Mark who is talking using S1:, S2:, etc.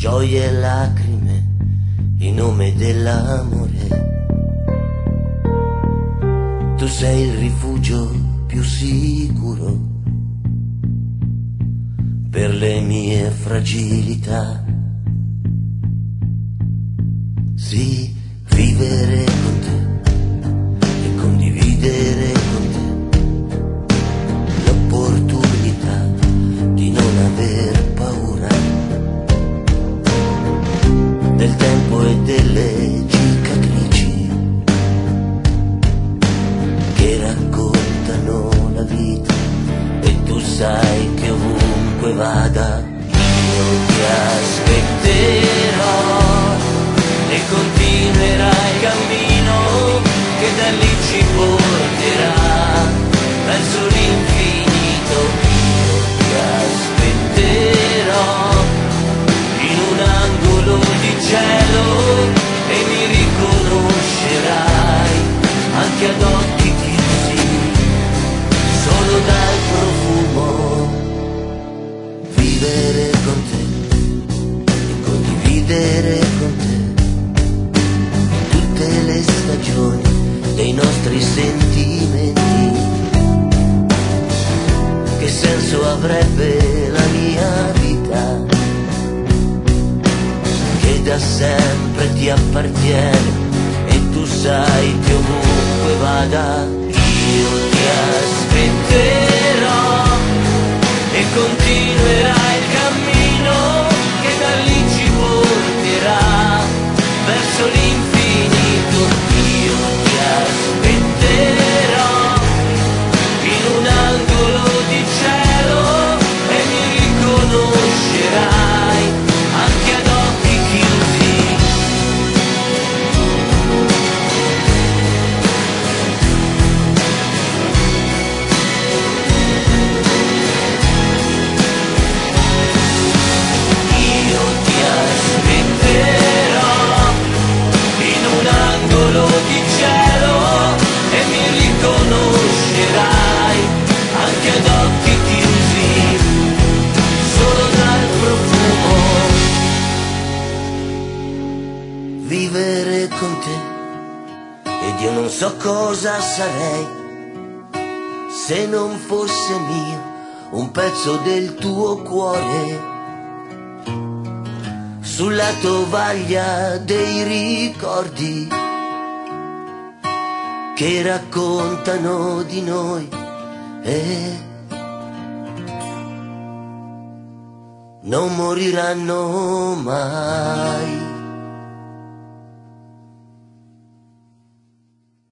S1: gioie e lacrime in nome dell'amore. Tu sei il rifugio più sicuro per le mie fragilità. Sì, vivere con te e condividere con te l'opportunità di non aver paura del tempo e delle cicatrici che raccontano la vita. E tu sai che ovunque vada io ti aspetterò e continuerai il cammino che da lì ci porterà verso l'infinito. Io ti aspetterò in un angolo di cielo e mi riconoscerai anche ad occhi chiusi, solo dal profumo. Vivere con te e condividere con te tutte le stagioni dei nostri sentimenti. Che senso avrebbe la mia vita che da sempre ti appartiene e tu sai che ovunque vada io ti aspetterò e continuerai il cammino che da lì ci porterà verso l'infinito. Io ti aspetterò in un angolo di cielo e mi riconoscerai anche ad occhi chiusi. Io ti aspetterò in un angolo di cielo e mi riconoscerai anche ad occhi chiusi, solo dal profumo. Vivere con te ed io non so cosa sarei se non fosse mio un pezzo del tuo cuore sulla tovaglia dei ricordi che raccontano di noi e non moriranno mai.